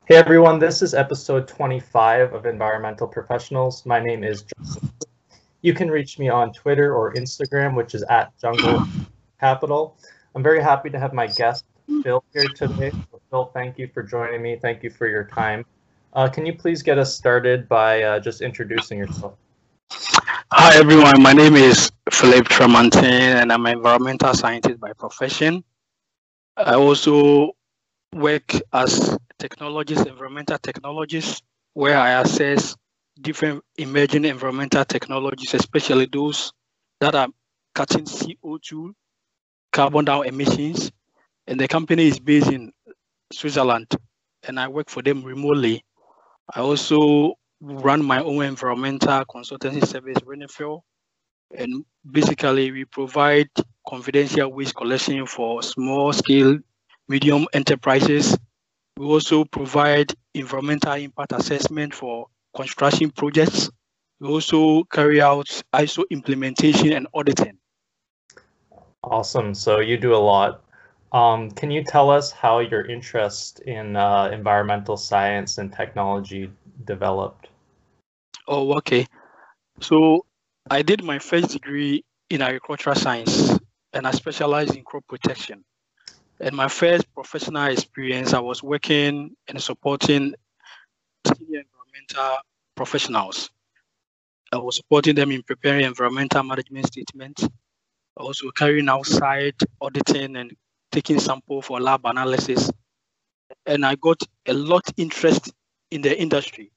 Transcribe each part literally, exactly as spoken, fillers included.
Hey everyone, this is episode twenty-five of Environmental Professionals. My name is Justin. You can reach me on Twitter or Instagram, which is at Jungle Capital. I'm very happy to have my guest, Phil, here today. So Phil, thank you for joining me. Thank you for your time. Uh, can you please get us started by uh, just introducing yourself? Hi everyone, my name is Philip Tremontin and I'm an environmental scientist by profession. I also work as technologist, environmental technologist, where I assess different emerging environmental technologies, especially those that are cutting C O two, carbon down emissions. And the company is based in Switzerland and I work for them remotely. I also run my own environmental consultancy service, Renifel. And basically, we provide confidential waste collection for small scale, medium enterprises. We also provide environmental impact assessment for construction projects. We also carry out I S O implementation and auditing. Awesome. So you do a lot. Um, can you tell us how your interest in uh, environmental science and technology developed? Oh, okay. So I did my first degree in agricultural science and I specialized in crop protection. And my first professional experience, I was working and supporting senior environmental professionals. I was supporting them in preparing environmental management statements, also carrying out site auditing and taking sample for lab analysis. And I got a lot interest in the industry.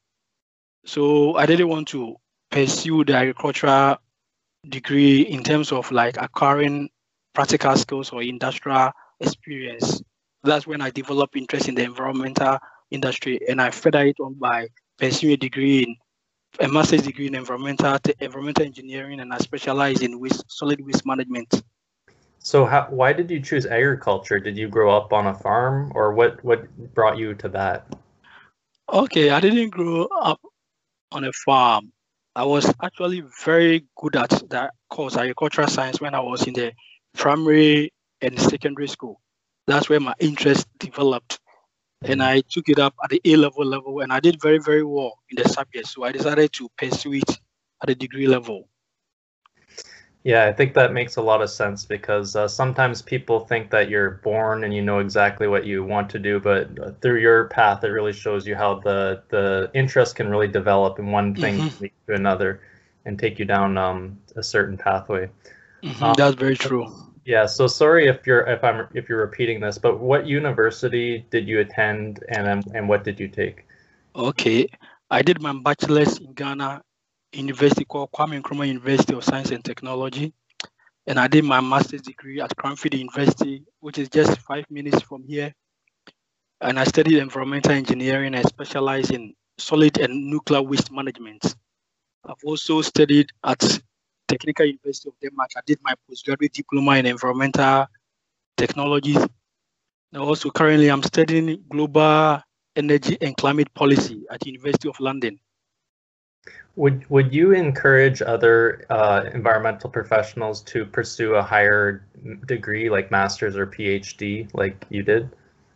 So I didn't want to pursue the agricultural degree in terms of like acquiring practical skills or industrial experience. That's when I developed interest in the environmental industry and I further it on by pursuing a degree in a master's degree in environmental environmental engineering, and I specialize in waste, solid waste management. So how, why did you choose agriculture? Did you grow up on a farm, or what, what brought you to that? Okay, I didn't grow up on a farm. I was actually very good at that course, agricultural science, when I was in the primary and secondary school. That's where my interest developed. And I took it up at the A-level level, and I did very, very well in the subject. So I decided to pursue it at the degree level. Yeah, I think that makes a lot of sense because uh, sometimes people think that you're born and you know exactly what you want to do, but through your path, it really shows you how the the interest can really develop in one thing Mm-hmm. lead to another and take you down um, a certain pathway. Mm-hmm. Um, That's very true. Yeah, so sorry if you're if I'm if you're repeating this, but what university did you attend and um, and what did you take? Okay, I did my bachelor's in Ghana, university called Kwame Nkrumah University of Science and Technology, and I did my master's degree at Cranfield University, which is just five minutes from here. And I studied environmental engineering and specialized in solid and nuclear waste management. I've also studied at Technical University of Denmark. I did my postgraduate diploma in environmental technologies. And also currently I'm studying global energy and climate policy at the University of London. Would would you encourage other uh, environmental professionals to pursue a higher degree like master's or PhD like you did?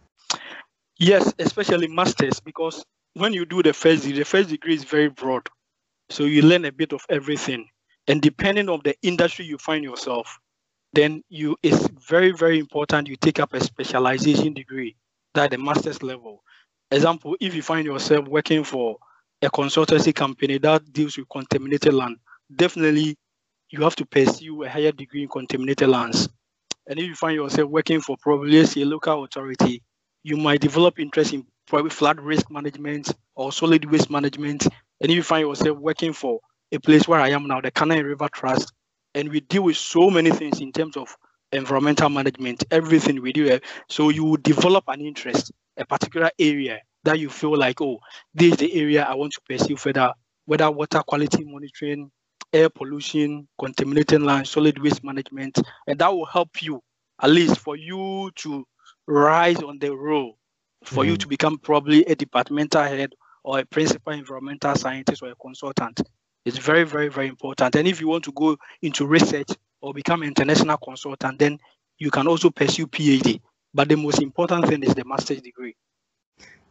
Yes, especially masters, because when you do the first degree, the first degree is very broad. So you learn a bit of everything. And depending on the industry you find yourself, then you it's very, very important you take up a specialization degree, that the master's level. Example, if you find yourself working for a consultancy company that deals with contaminated land, definitely you have to pursue a higher degree in contaminated lands. And if you find yourself working for probably a local authority, you might develop interest in probably flood risk management or solid waste management. And if you find yourself working for a place where I am now, the Canal River Trust, and we deal with so many things in terms of environmental management, everything we do. So you will develop an interest, a particular area that you feel like, oh, this is the area I want to pursue further, whether water quality monitoring, air pollution, contaminated land, solid waste management, and that will help you, at least for you to rise on the role, for mm-hmm. you to become probably a departmental head or a principal environmental scientist or a consultant. It's very, very, very important. And if you want to go into research or become an international consultant, then you can also pursue PhD. But the most important thing is the master's degree.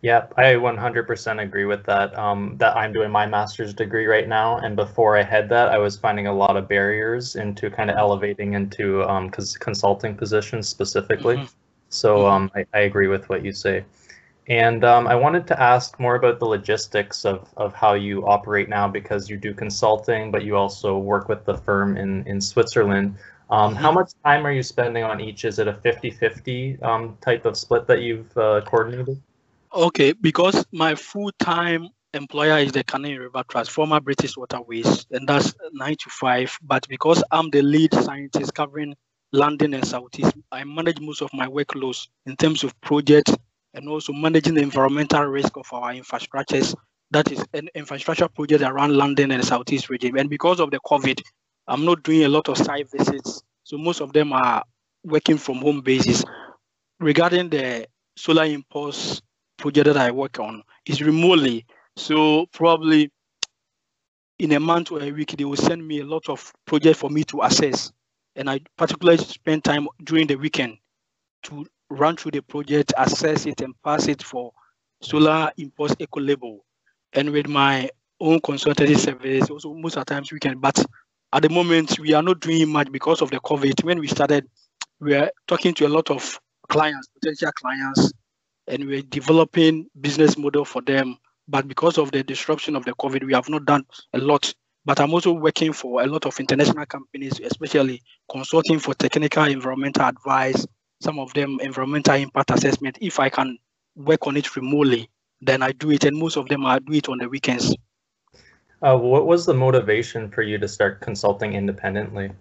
Yeah, I one hundred percent agree with that. Um, that I'm doing my master's degree right now, and before I had that, I was finding a lot of barriers into kind of elevating into um, cons- consulting positions specifically. Mm-hmm. So Mm-hmm. um, I, I agree with what you say. And um, I wanted to ask more about the logistics of, of how you operate now, because you do consulting, but you also work with the firm in, in Switzerland. Um, Mm-hmm. how much time are you spending on each? Is it a fifty fifty um, type of split that you've uh, coordinated? Okay, because my full-time employer is the Canadian River Trust, former British Waterways, and that's nine to five. But because I'm the lead scientist covering London and Southeast, I manage most of my workloads in terms of projects and also managing the environmental risk of our infrastructures. That is an infrastructure project around London and Southeast region. And because of the COVID, I'm not doing a lot of site visits. So most of them are working from home basis. Regarding the solar impulse project that I work on is remotely. So probably in a month or a week, they will send me a lot of projects for me to assess. And I particularly spend time during the weekend to run through the project, assess it, and pass it for solar impulse eco label. And with my own consultancy service, also most of the times weekend. But at the moment, we are not doing much because of the COVID. When we started, we are talking to a lot of clients, potential clients, and we're developing business model for them. But because of the disruption of the COVID, we have not done a lot. But I'm also working for a lot of international companies, especially consulting for technical environmental advice, some of them environmental impact assessment. If I can work on it remotely, then I do it. And most of them I do it on the weekends. Uh, what was the motivation for you to start consulting independently?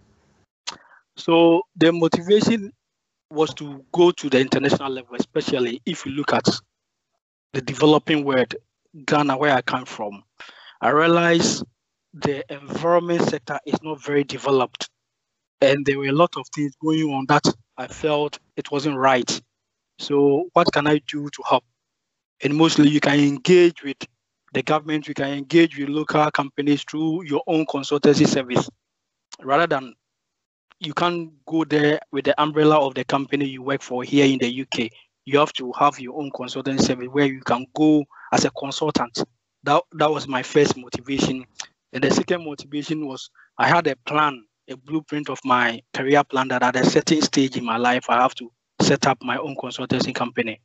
So the motivation was to go to the international level, especially if you look at the developing world, Ghana, where I come from. I realized the environment sector is not very developed. And there were a lot of things going on that I felt it wasn't right. So what can I do to help? And mostly you can engage with the government, you can engage with local companies through your own consultancy service, rather than you can't go there with the umbrella of the company you work for here in the U K. You have to have your own consultancy service where you can go as a consultant. That, that was my first motivation. And the second motivation was I had a plan, a blueprint of my career plan that at a certain stage in my life, I have to set up my own consultancy company.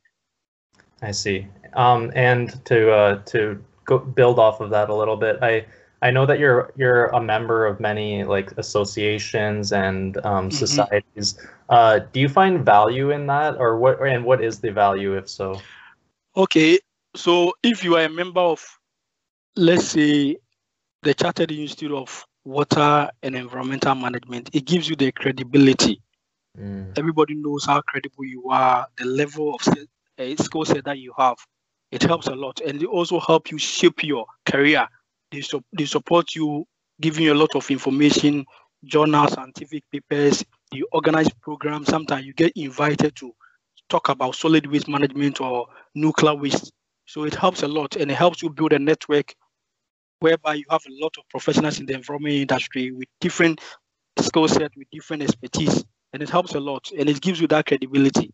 I see. Um, and to uh, to go build off of that a little bit, I I know that you're you're a member of many like associations and um, Mm-hmm. societies. Uh, do you find value in that, or what? And what is the value, if so? Okay, so if you are a member of, let's say, the Chartered Institute of Water and Environmental Management, it gives you the credibility. Mm. Everybody knows how credible you are, the level of uh, skill set that you have. It helps a lot, and they also help you shape your career. They, su- they support you, giving you a lot of information, journals, scientific papers. You organize programs. Sometimes you get invited to talk about solid waste management or nuclear waste. So it helps a lot, and it helps you build a network whereby you have a lot of professionals in the environment industry with different skill set, with different expertise, and it helps a lot, and it gives you that credibility.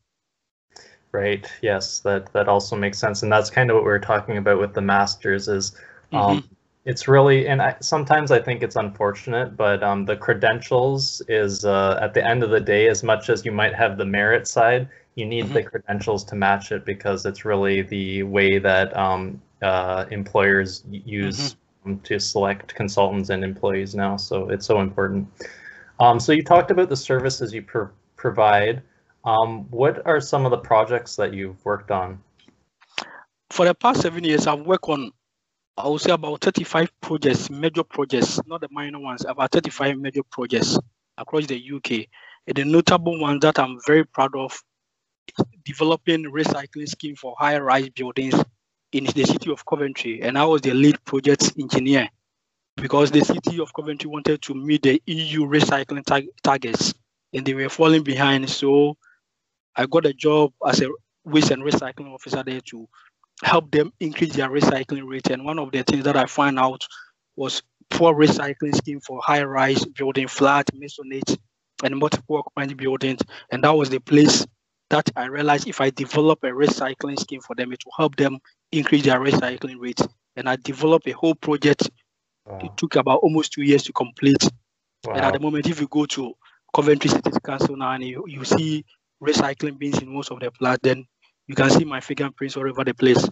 Right. Yes, that that also makes sense, and that's kind of what we were talking about with the masters. Is um, mm-hmm. It's really, and I, sometimes I think it's unfortunate, but um, the credentials is uh, at the end of the day, as much as you might have the merit side, you need mm-hmm. the credentials to match it, because it's really the way that um, uh, employers use mm-hmm. to select consultants and employees now. So it's so important. Um, so you talked about the services you pro- provide. Um, what are some of the projects that you've worked on? For the past seven years, I've worked on, I would say, about thirty-five projects, major projects, not the minor ones, about thirty-five major projects across the U K. And the notable one that I'm very proud of is developing recycling scheme for high-rise buildings in the city of Coventry. And I was the lead project engineer because the city of Coventry wanted to meet the E U recycling tar- targets, and they were falling behind. So I got a job as a waste and recycling officer there to help them increase their recycling rate. And one of the things that I found out was poor recycling scheme for high-rise building, flat, masonite, and multiple occupancy buildings. And that was the place that I realized if I develop a recycling scheme for them, it will help them increase their recycling rates. And I developed a whole project. Wow. It took about almost two years to complete. Wow. And at the moment, if you go to Coventry City Council now and you, you see recycling bins in most of the plants, then you can see my fingerprints all over the place.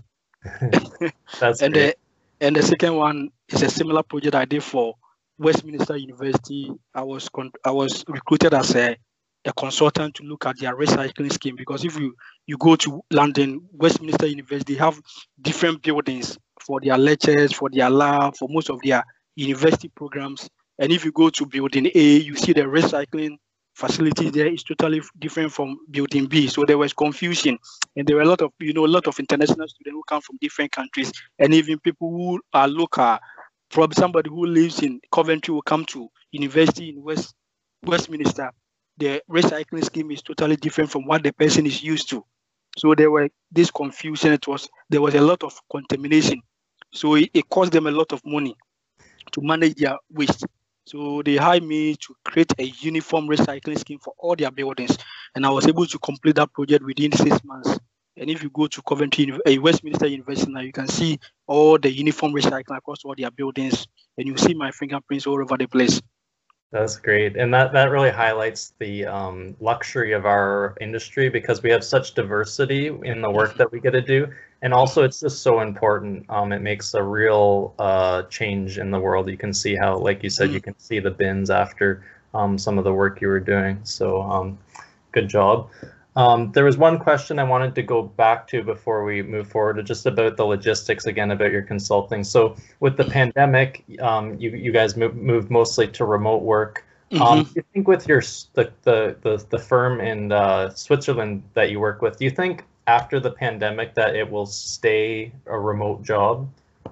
That's and great. the and the second one is a similar project I did for Westminster University. I was con- I was recruited as a, a consultant to look at their recycling scheme, because if you, you go to London, Westminster University, they have different buildings for their lectures, for their lab, for most of their university programs. And if you go to building A, you see the recycling facility there is totally different from building B. So there was confusion, and there were a lot of, you know, a lot of international students who come from different countries, and even people who are local. Probably somebody who lives in Coventry will come to university in West Westminster. The recycling scheme is totally different from what the person is used to. So there were this confusion. It was there was a lot of contamination. So it, it cost them a lot of money to manage their waste. So they hired me to create a uniform recycling scheme for all their buildings, and I was able to complete that project within six months. And if you go to Coventry, uh, Westminster University now, you can see all the uniform recycling across all their buildings, and you see my fingerprints all over the place. That's great. And that, that really highlights the um, luxury of our industry, because we have such diversity in the work that we get to do. And also it's just so important. Um, it makes a real uh, change in the world. You can see how, like you said, mm. you can see the bins after um, some of the work you were doing. So um, good job. Um, there was one question I wanted to go back to before we move forward, just about the logistics again, about your consulting. So with the pandemic, um, you, you guys move, moved mostly to remote work. Mm-hmm. Um, do you think with your the the the, the firm in uh, Switzerland that you work with, do you think after the pandemic that it will stay a remote job?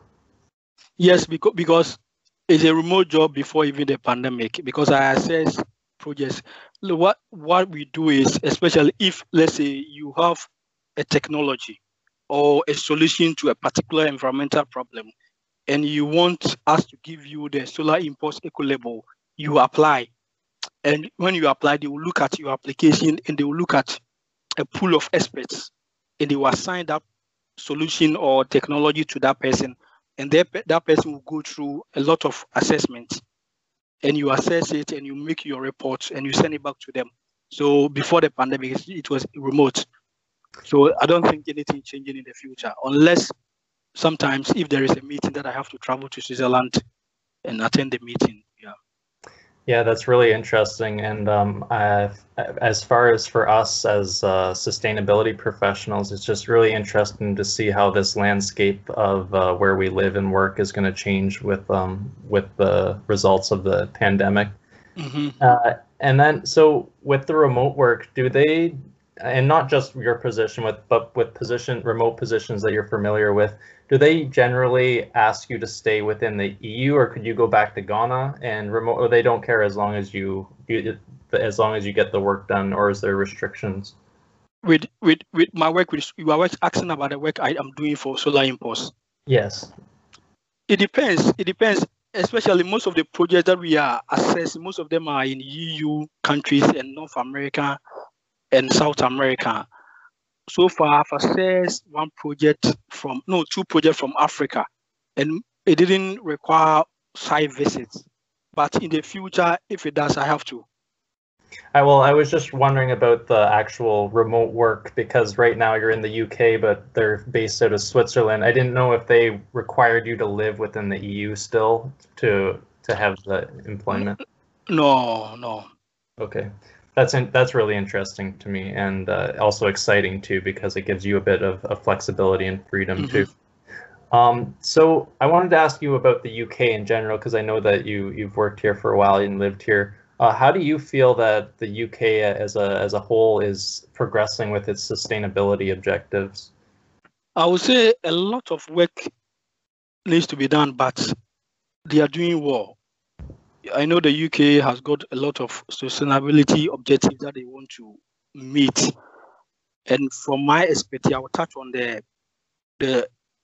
Yes, because because it's a remote job before even the pandemic, because I assess projects. What what we do is, especially if, let's say, you have a technology or a solution to a particular environmental problem, and you want us to give you the Solar Impulse Eco Label, you apply. And when you apply, they will look at your application and they will look at a pool of experts, and they will assign that solution or technology to that person, and that, that person will go through a lot of assessments. And you assess it and you make your reports and you send it back to them. So before the pandemic, it was remote. So I don't think anything changing in the future, unless sometimes if there is a meeting that I have to travel to Switzerland and attend the meeting. Yeah. Yeah, that's really interesting. And um, uh, as far as for us as uh, sustainability professionals, it's just really interesting to see how this landscape of uh, where we live and work is going to change with um, with the results of the pandemic. Mm-hmm. Uh, and then, so with the remote work, do they, and not just your position with, but with position remote positions that you're familiar with, do they generally ask you to stay within the E U, or could you go back to Ghana and remote, or they don't care as long as you, you as long as you get the work done, or is there restrictions? With with with my work, with you are asking about the work I am doing for Solar Impulse. Yes. It depends. It depends. Especially most of the projects that we are assessing, most of them are in E U countries and North America and South America. So far, I've assessed one project from, no, two projects from Africa, and it didn't require site visits. But in the future, if it does, I have to. I, well, I was just wondering about the actual remote work, because right now you're in the U K, but they're based out of Switzerland. I didn't know if they required you to live within the E U still to to have the employment. No, no. Okay. That's in, that's really interesting to me, and uh, also exciting too, because it gives you a bit of, of flexibility and freedom mm-hmm. too. Um, so I wanted to ask you about the U K in general, because I know that you you've worked here for a while and lived here. Uh, how do you feel that the U K as a as a whole is progressing with its sustainability objectives? I would say a lot of work needs to be done, but they are doing well. I know the U K has got a lot of sustainability objectives that they want to meet. And from my expertise, I will touch on the the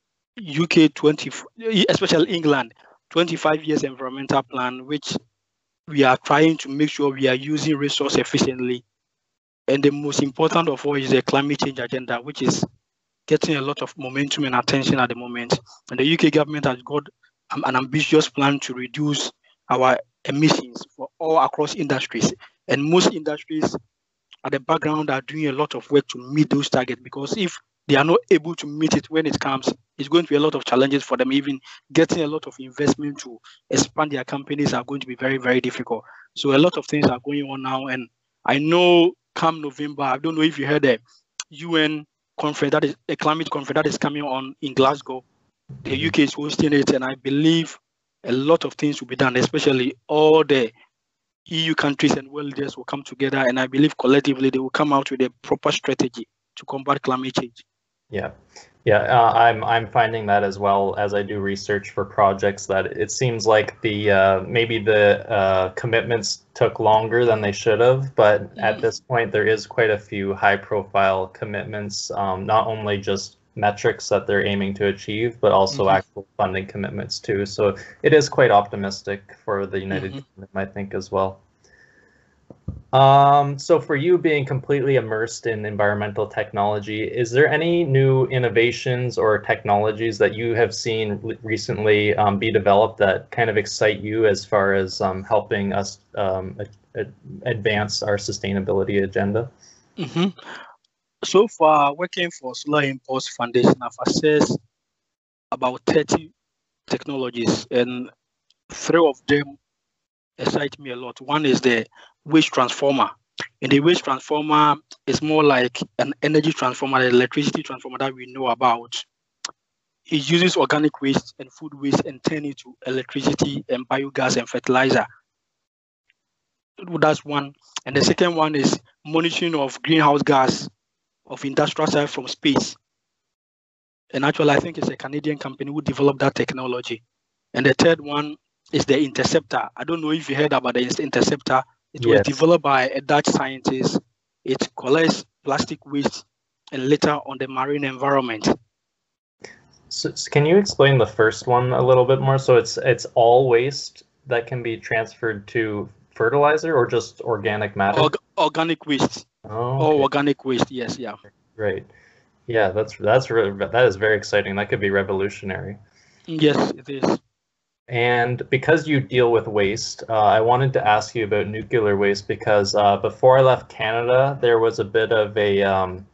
U K twenty, especially England, twenty-five years environmental plan, which we are trying to make sure we are using resource efficiently. And the most important of all is the climate change agenda, which is getting a lot of momentum and attention at the moment. And the U K government has got an ambitious plan to reduce our emissions for all across industries. And most industries at the background are doing a lot of work to meet those targets, because if they are not able to meet it when it comes, it's going to be a lot of challenges for them. Even getting a lot of investment to expand their companies are going to be very, very difficult. So a lot of things are going on now. And I know come November, I don't know if you heard the U N conference, that is a climate conference that is coming on in Glasgow. The U K is hosting it, and I believe a lot of things will be done, especially all the E U countries and world leaders will come together, and I believe collectively they will come out with a proper strategy to combat climate change. Yeah, yeah, uh, I'm I'm finding that as well as I do research for projects, that it seems like the uh, maybe the uh, commitments took longer than they should have, but mm-hmm. at this point there is quite a few high-profile commitments, um, not only just metrics that they're aiming to achieve, but also mm-hmm. actual funding commitments too. So it is quite optimistic for the United mm-hmm. Kingdom, I think, as well. Um, so for you being completely immersed in environmental technology, is there any new innovations or technologies that you have seen recently um, be developed that kind of excite you as far as um, helping us um, a- advance our sustainability agenda? Mm-hmm. So far, working for Solar Impulse Foundation, I've assessed about thirty technologies, and three of them excite me a lot. One is the waste transformer. And the waste transformer is more like an energy transformer, an electricity transformer that we know about. It uses organic waste and food waste and turn it to electricity and biogas and fertilizer. That's one. And the second one is monitoring of greenhouse gas of industrial side from space. And actually, I think it's a Canadian company who developed that technology. And the third one is the Interceptor. I don't know if you heard about the Interceptor. It was yes. developed by a Dutch scientist. It collects plastic waste and litter on the marine environment. So, so can you explain the first one a little bit more? So it's it's all waste that can be transferred to fertilizer, or just organic matter? Org- organic waste. Oh, okay. All organic waste. Yes. Yeah. Right. Yeah. That's that's really that is very exciting. That could be revolutionary. Yes, it is. And because you deal with waste, uh, I wanted to ask you about nuclear waste, because uh, before I left Canada, there was a bit of a um,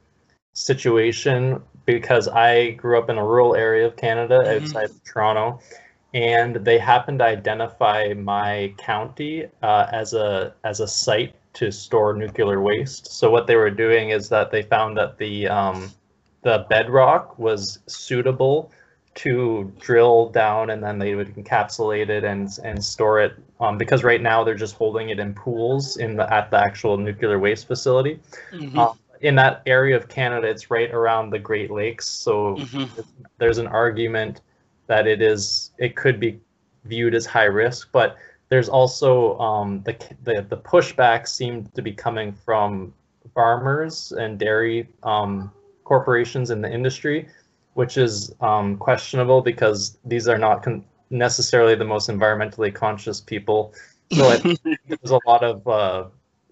situation, because I grew up in a rural area of Canada mm-hmm. outside of Toronto, and they happened to identify my county uh, as a as a site to store nuclear waste. So what they were doing is that they found that the um, the bedrock was suitable to drill down, and then they would encapsulate it and and store it, um, because right now they're just holding it in pools in the at the actual nuclear waste facility. Mm-hmm. Um, in that area of Canada, it's right around the Great Lakes, so mm-hmm. there's an argument that it is it could be viewed as high risk, but there's also um, the, the the pushback seemed to be coming from farmers and dairy um, corporations in the industry, which is um, questionable, because these are not con- necessarily the most environmentally conscious people. So I think there's a lot of uh,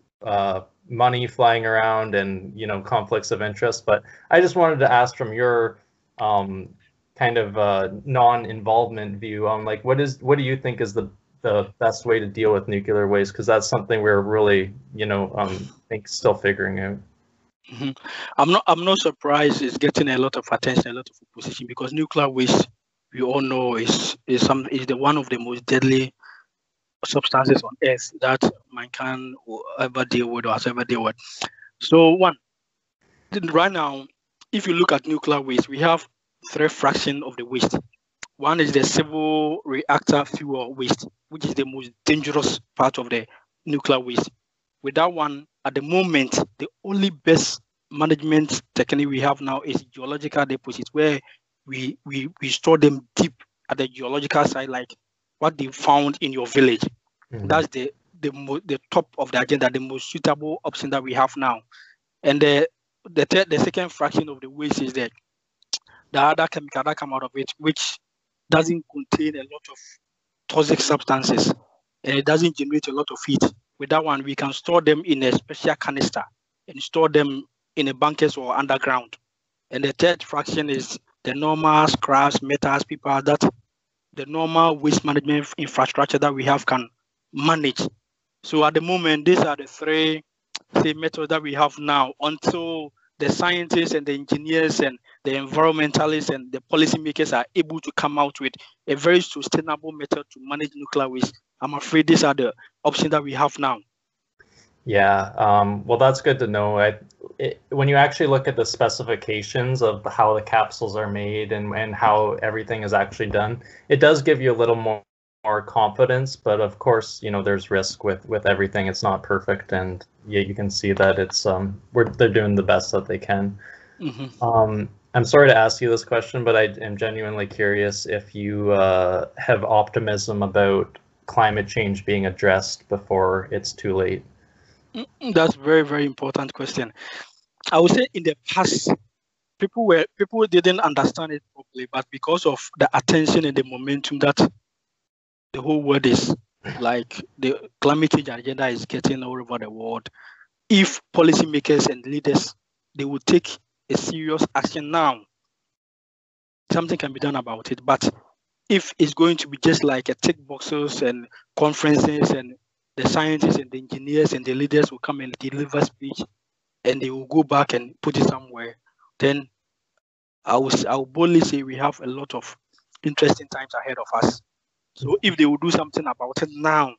uh, money flying around and, you know, conflicts of interest. But I just wanted to ask, from your um, kind of uh, non-involvement view, on like, what is what do you think is the the best way to deal with nuclear waste? Because that's something we're really, you know, um, I think still figuring out. Mm-hmm. I'm not. I'm not surprised it's getting a lot of attention, a lot of opposition, because nuclear waste, we all know, is is some is the one of the most deadly substances on Earth that mankind will ever deal with or has ever dealt with. So one, right now, if you look at nuclear waste, we have three fractions of the waste. One is the civil reactor fuel waste, which is the most dangerous part of the nuclear waste. With that one, at the moment, the only best management technique we have now is geological deposits, where we, we, we store them deep at the geological site, like what they found in your village. Mm-hmm. That's the the, mo- the top of the agenda, the most suitable option that we have now. And the the, third, the second fraction of the waste is that the other chemical that come out of it, which doesn't contain a lot of toxic substances, and it doesn't generate a lot of heat. With that one, we can store them in a special canister, and store them in a bunkers or underground. And the third fraction is the normal scraps, metals, people that the normal waste management infrastructure that we have can manage. So at the moment, these are the three say, methods that we have now until the scientists and the engineers and the environmentalists and the policymakers are able to come out with a very sustainable method to manage nuclear waste. I'm afraid these are the options that we have now. Yeah, um, well, that's good to know. I, it, when you actually look at the specifications of how the capsules are made and, and how everything is actually done, it does give you a little more, more confidence. But of course, you know, there's risk with, with everything. It's not perfect. And yeah, you can see that it's um, we're, they're doing the best that they can. Mm-hmm. Um, I'm sorry to ask you this question, but I am genuinely curious if you uh, have optimism about climate change being addressed before it's too late. That's a very, very important question. I would say in the past, people were people didn't understand it properly, but because of the attention and the momentum that the whole world is like, the climate change agenda is getting all over the world. If policymakers and leaders, they will take a serious action now, something can be done about it. But if it's going to be just like a tick boxes and conferences and the scientists and the engineers and the leaders will come and deliver speech and they will go back and put it somewhere, then I will, I will boldly say we have a lot of interesting times ahead of us. So if they will do something about it now,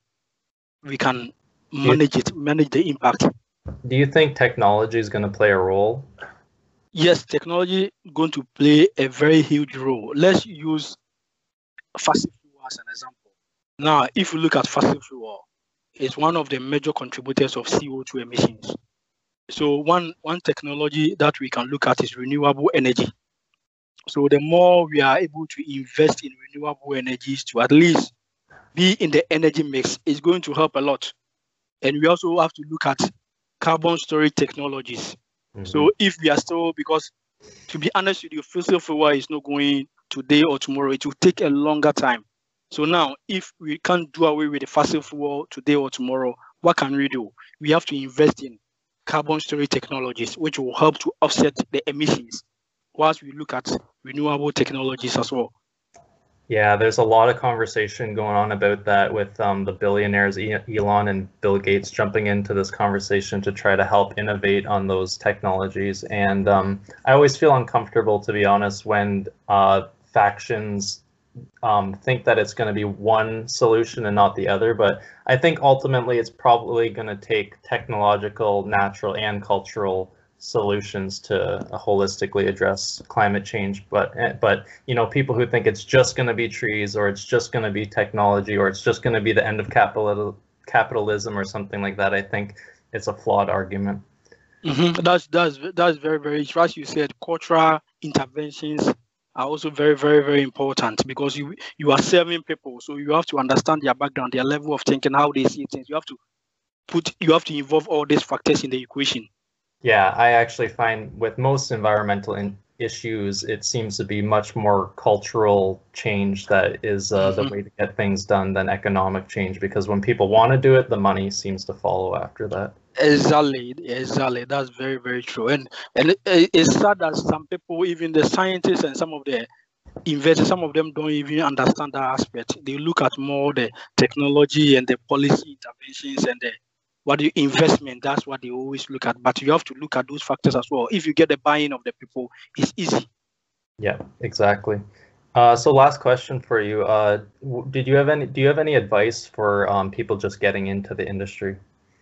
we can manage it, manage the impact. Do you think technology is going to play a role? Yes, technology is going to play a very huge role. Let's use fossil fuel as an example. Now, if you look at fossil fuel, it's one of the major contributors of C O two emissions. So one, one technology that we can look at is renewable energy. So the more we are able to invest in renewable energies to at least be in the energy mix, it's going to help a lot. And we also have to look at carbon storage technologies. Mm-hmm. So if we are still, because to be honest with you, fossil fuel is not going today or tomorrow, it will take a longer time. So now, if we can't do away with the fossil fuel today or tomorrow, what can we do? We have to invest in carbon storage technologies, which will help to offset the emissions, whilst we look at renewable technologies as well. Yeah, there's a lot of conversation going on about that with um, the billionaires Elon and Bill Gates jumping into this conversation to try to help innovate on those technologies. And um, I always feel uncomfortable, to be honest, when uh, factions um, think that it's going to be one solution and not the other. But I think ultimately it's probably going to take technological, natural, and cultural solutions to holistically address climate change. But but you know, people who think it's just going to be trees, or it's just going to be technology, or it's just going to be the end of capital capitalism or something like that, I think it's a flawed argument. Mm-hmm. That's that's that's very very true. As you said, cultural interventions are also very very very important, because you you are serving people, so you have to understand their background, their level of thinking, how they see things. You have to put you have to involve all these factors in the equation. Yeah, I actually find with most environmental in issues, it seems to be much more cultural change that is uh, mm-hmm. the way to get things done than economic change, because when people want to do it, the money seems to follow after that. Exactly, exactly. That's very, very true. And and it, it's sad that some people, even the scientists and some of the investors, some of them don't even understand that aspect. They look at more the technology and the policy interventions and the what the investment, that's what they always look at. But you have to look at those factors as well. If you get the buy-in of the people, it's easy. Yeah, exactly. Uh, so last question for you. Uh, did you have any, do you have any advice for um, people just getting into the industry?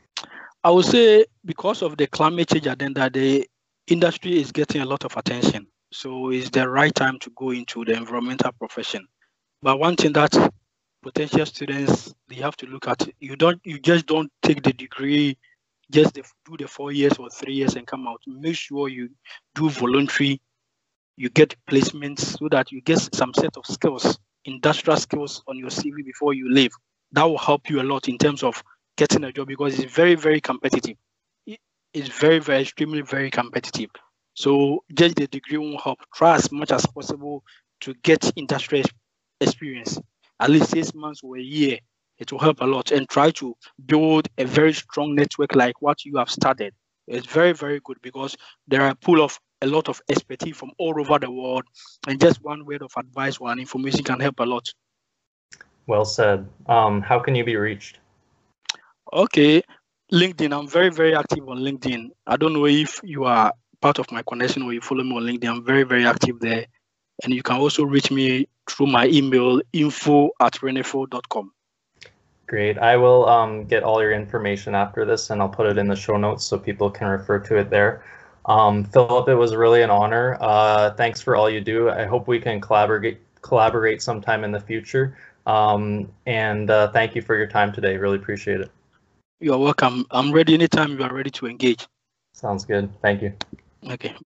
I would say because of the climate change agenda, the industry is getting a lot of attention. So it's the right time to go into the environmental profession. But one thing that potential students, they have to look at, you don't you just don't take the degree, just the, do the four years or three years and come out. Make sure you do voluntary, you get placements so that you get some set of skills, industrial skills on your C V before you leave. That will help you a lot in terms of getting a job, because it's very very competitive. It's very very extremely very competitive. So just the degree won't help. Try as much as possible to get industrial experience, at least six months or a year. It will help a lot, and try to build a very strong network like what you have started. It's very, very good because there are a pool of a lot of expertise from all over the world, and just one word of advice, one information can help a lot. Well said. Um, how can you be reached? Okay, LinkedIn. I'm very, very active on LinkedIn. I don't know if you are part of my connection or you follow me on LinkedIn. I'm very, very active there. And you can also reach me through my email, info at renefo dot com. Great. I will um, get all your information after this, and I'll put it in the show notes so people can refer to it there. Um, Philip, it was really an honor. Uh, thanks for all you do. I hope we can collaborate collaborate sometime in the future. Um, and uh, thank you for your time today. Really appreciate it. You're welcome. I'm ready anytime you are ready to engage. Sounds good. Thank you. Okay.